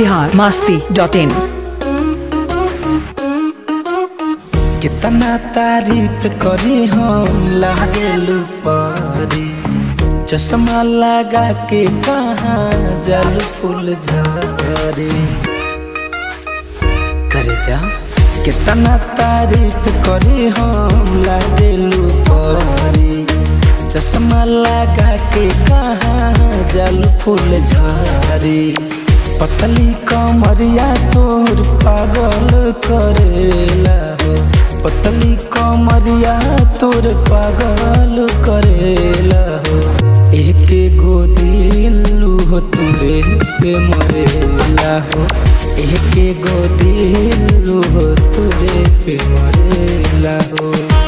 biharmasti.in। कितना तारीफ करी हम लागेलू परी, चश्मा लगा के कहाँ जल फूल झरे करे जा। कितना तारीफ करी हम लागेलू परी, चश्मा लगा के कहाँ जल फूल झरे। पतली कमरिया तोर पागल करेला हो, पतली कमरिया तोर पागल करेला हो। एक गो दिल हो तोरे पे मरेला हो, एक गो दिल हो तोरे पे मरेला हो।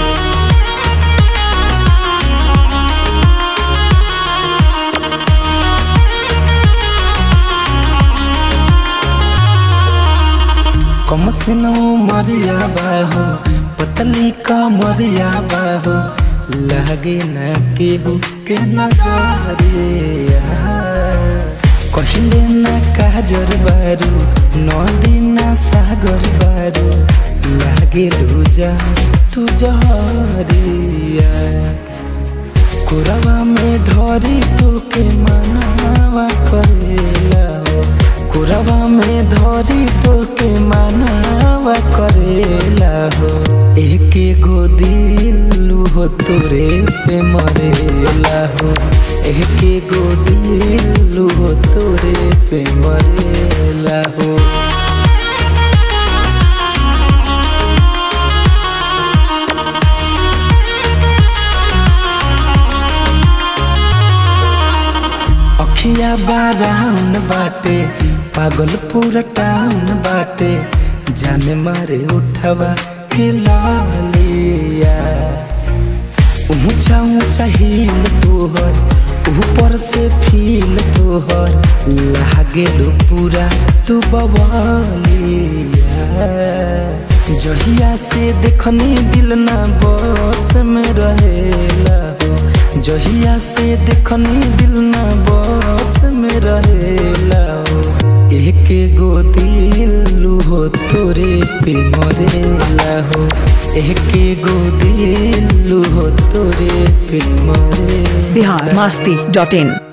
कम से नो मरिया बाहो, पतली का मरिया बाहो, लगे न केहू के नजरिया। कहले न काजर बारू, नदी न सागर बारू, लागे लूजा तू जहरिया। कुरवा में धरी तू के मनावा करेला हो, कुरवा में धरी तो के मनावा करेला हो। एक गो दिल हो तोरे पे मरेला हो, एक गो दिल हो तोरे पे मरेला हो। अखिया बाराउन बाटे, पागल पूरा टाउन बाटे, जाने मारे उठवा के लालिया। ऊंचा ऊंचा हिल तोहर, ऊपर से फील तोहर, लागेलू पूरा तू बवालिया। जहिया से देखनी दिल ना बस में रहेला हो, जहिया से देखनी दिल ना बस में रहेला हो। एक गो दिल हो तोरे पे मरेला हो, एक गो दिल हो तोरे पे मरेला। biharmasti.in।